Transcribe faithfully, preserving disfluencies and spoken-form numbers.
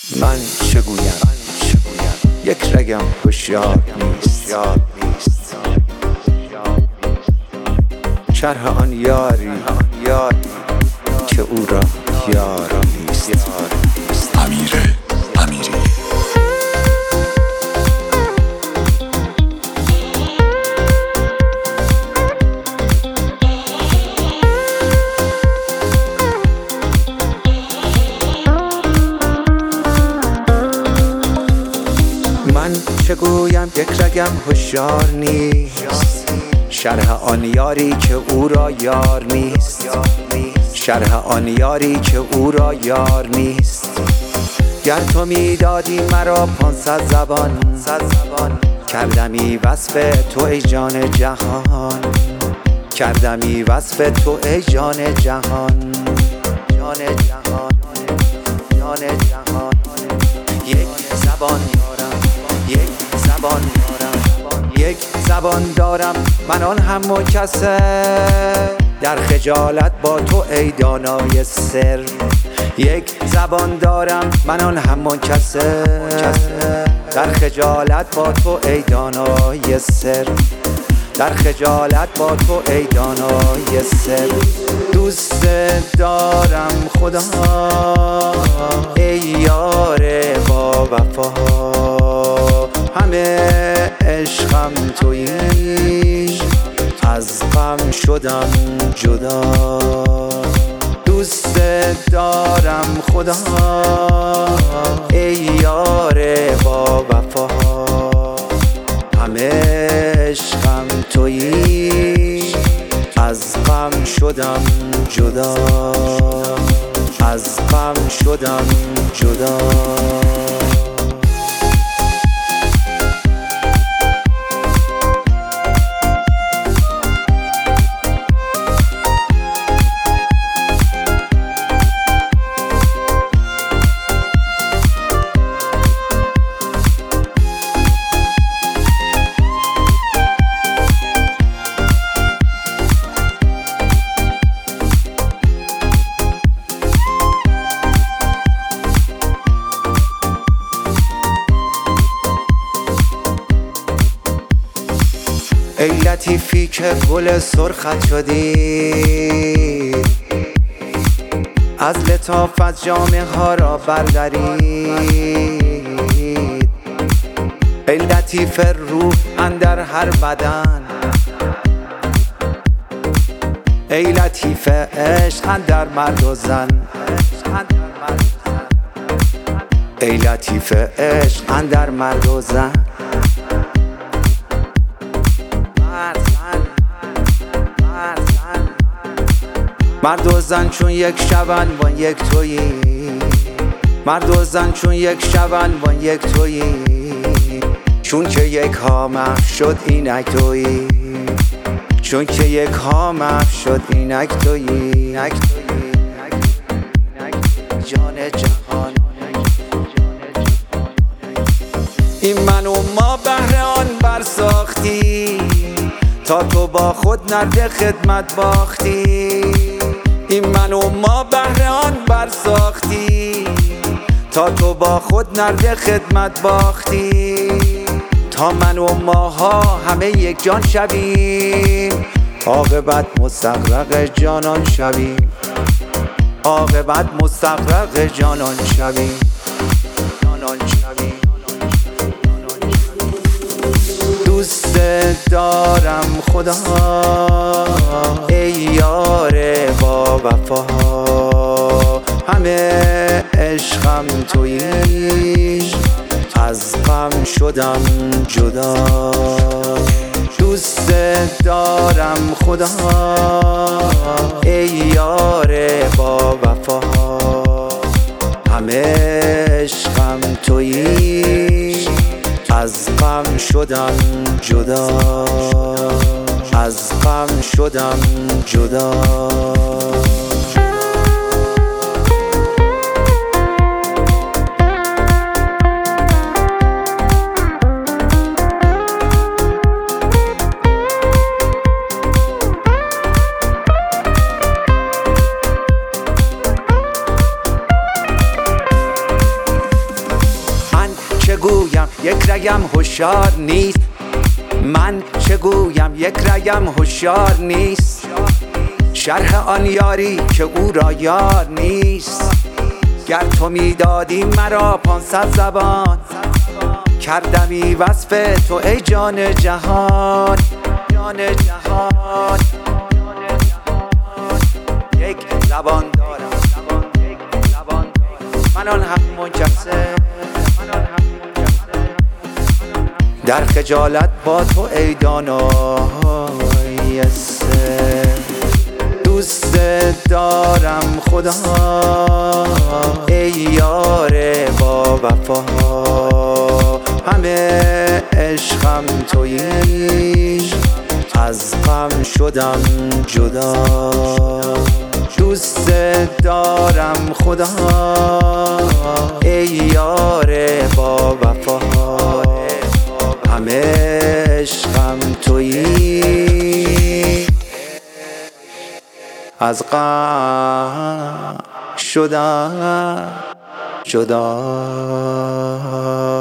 من چه گویم یک رگم هوشیار نیست، شرح آن یاری که او را یار نیست. امیر امیری من چه گویم یک رگم هوشیار نیست، شرح آن یاری که او را یار نیست، شرح آن یاری که او را یار نیست. گر تو میدادی مرا پانصد زبان، کردمی وصف تو ای جان جهان، کردمی وصف تو ای جان جهان، جان جهان، جان جهان. یک زبان دارم، یک زبان دارم، یک زبان دارم من آن هم مکسر، در خجالت با تو ای دانای سر. یک زبان دارم من آن هم منکسر، در خجالت با تو ای دانای سر، در خجالت با تو ای دانای سر. دوست دارم خدا ای یار با وفا، همه عشقم تویی از غم شدم جدا. دوست دارم خدا ای یار با وفا، همه عشقم تویی از غم شدم جدا، از غم شدم جدا. ای لطیفی که گل سرخت شدی، از لطافت جامه ها را بردارید. ای لطیف روح اندر هر بدن، ای لطیف عشق اندر مرد و زن، ای لطیف عشق اندر مرد و زن. مرد و زن چون یک شبن وان یک تویی، مرد و زن چون یک شبن وان یک تویی، چون که یک ها محو شد اینک تویی، چون که یک ها محو شد اینک تویی، جان جهان. این من و ما بهر آن برساختی، تا تو با خود نرد خدمت باختی. این من و ما بهر آن برساختی، تا تو با خود نرد خدمت باختی. تا من و ماها همه یک جان شویم، عاقبت مستغرق جانان شویم، عاقبت مستغرق جانان شویم، جانان شویم. دوست دارم خدا ای یار با وفا، همه عشقم تویی از غم شدم جدا. دوست دارم خدا ای یار با وفا، همه عشقم تویی از غم شدم جدا، از غم شدم جدا. یک رگم هوشیار نیست. من چه گویم یک رگم هوشیار نیست. شرح آن یاری که او را یار نیست. گر تو میدادی مرا پانصد زبان، کردمی وصف تو ای جان جهان. جان جهان یک زبان دارم، من آن هم منکسر در خجالت با تو ای دانای سر. دوست دارم خدا ای یار با وفا، همه عشقم تویی از غم شدم جدا. دوست دارم خدا ای یار با وفا، همه عشقم تویی از غم شدم جدا.